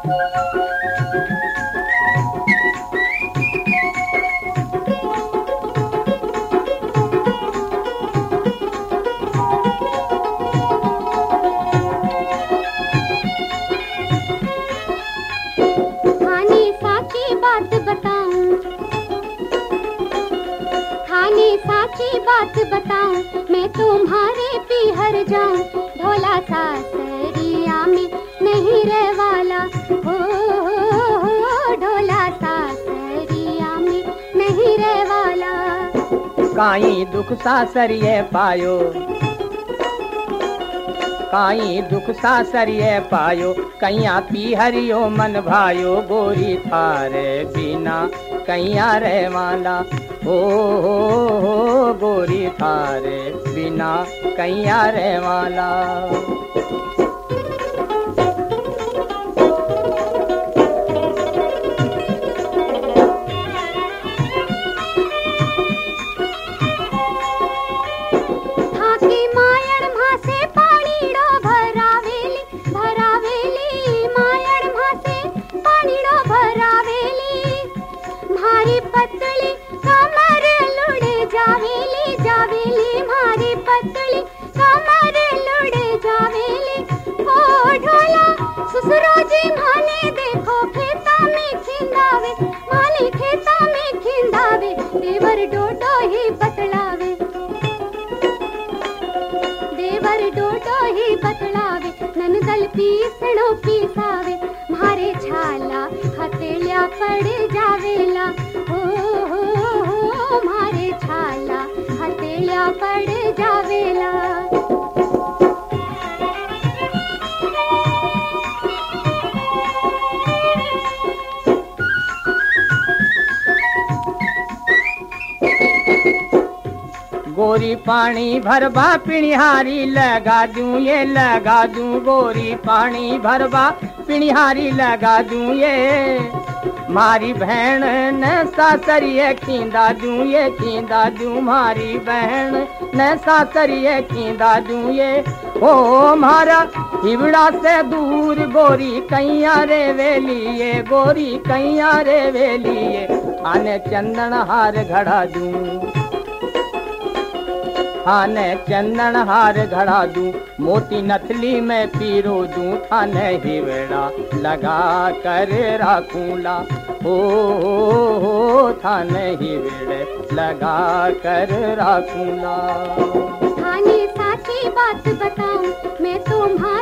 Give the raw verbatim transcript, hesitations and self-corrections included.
साची बात बताऊं मैं तुम्हारे पीहर जाऊं, ढोला सासरिया में नहीं रह वाला हो, ढोला सासरिया में नहीं रह वाला। काई दुख सासरिये पायो, काई दुख सासरिये पायो, कैया पीहरियो मन भायो, गोरी थारे बिना कैया रे वाला हो, हो, हो गोरी थारे बिना कैया रे वाला। ससुरोजी माने देखो खेता में खिंदावे, माने खेता में खिंदावे, देवर डोडो ही बतलावे, देवर डोडो ही बतलावे, ननदल पीसणो पीसावे, मारे छाला हथेलिया पड़ जावेला, हो, हो, हो मारे छाला हथेलिया पड़ जावेला। गोरी पानी भरबा पिणिहारी लगा दूं, ये लगा दूं, गोरी पानी भरबा पिणिहारी लगा दूं, ये मारी बहन न सासरिये खींदा दूं, ये खींदा दूं, मारी बहन न सासरिये खींदा दूं, ये ओ मारा हिवड़ा से दूर गोरी कैया रे वेलिए, गोरी कैया रे वेलिए, आने चंदन हार घड़ा दूं, थाने चंदन हार घड़ा दूं, मोती नथली में पीरो दूं, थाने हिवड़ा लगा कर राखूंला, हो, हो, हो थाने हिवड़े लगा कर राखूंला। थाने साची बात बताऊं मैं तुम्हारे